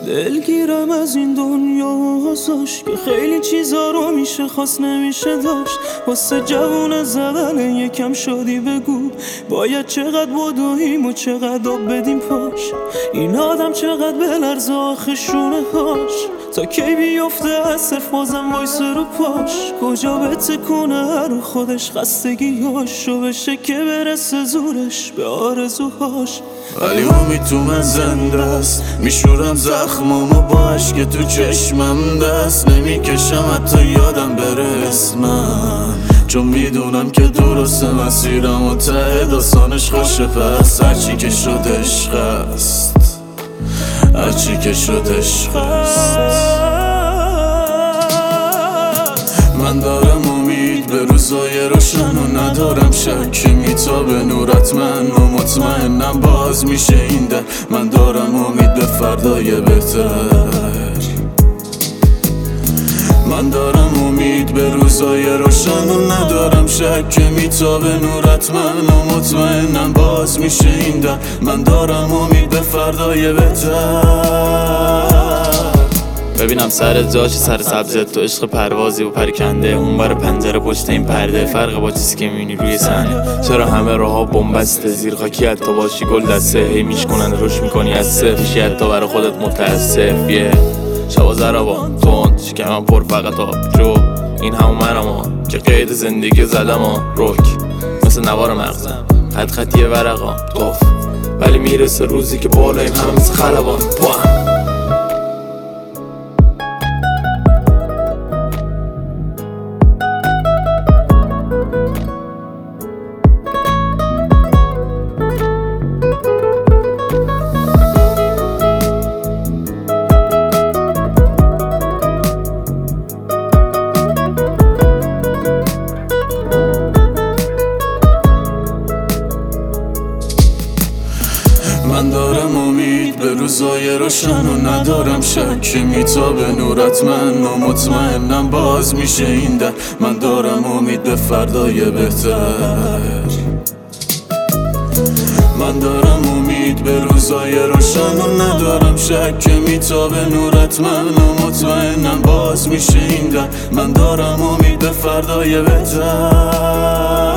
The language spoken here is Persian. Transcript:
دلگیرم از این دنیا آساش که خیلی چیزا رو میشه خواست نمیشه داشت. واسه جوون زدن یکم شادی بگو باید چقدر بدویم و چقدر آب بدیم پاش. این آدم چقدر بلرزه آخه شونه هاش، تا کی بیفته از صرف بازم وایسه رو پاش. کجا بتکونه رو خودش خستگیاش و بشه که برسه زورش به آرزوهاش. ولی امید تو من زنده است، میشورم زخمامو با عشق تو چشمم دست نمیکشم حتی یادم بره اسمم، چون میدونم که درسته مسیرم و ته داستانش خوشه. پس هرچی که شد عشق است، هرچی که شد عشق است. من دارم امید به روزای روشن و ندارم شک که میتابه نورت من و مطمئنم باز میشه این در. من دارم امید به فردای بهتر، من دارم امید به روزای روشن و ندارم شک که میتابه نورت من و مطمئنم باز میشه این در. من دارم امید به فردای بهتر. ببینم سر جاش سر سبزت، تو عشق پروازی و پرکنده اون بر پنجره پشت این پرده. فرق با چیزی که میبینی روی صحنه، چرا همه راهها بنبسته زیر خاکی حتی باشی گل دسته. هی میشکنن روش میکنی از صفر شی حتی برای خودت متاسف. یه شبا زربان تند شکمم پر فقط آب جو، این همون منم که قید زندگی زدم رک مثل نوار مغزم خط خطیه ورقام توف. ولی میرسه روزی که بالایم همه مثل خلبان پاهم. من دارم امید به روزای روشن و ندارم شک که میتابه نورت من و مطمئنم باز میشه این در. من دارم امید به فردای بهتر، من دارم امید به روزای روشن و ندارم شک که میتابه نورت من و مطمئنم باز میشه این در. من دارم امید به فردای بهتر.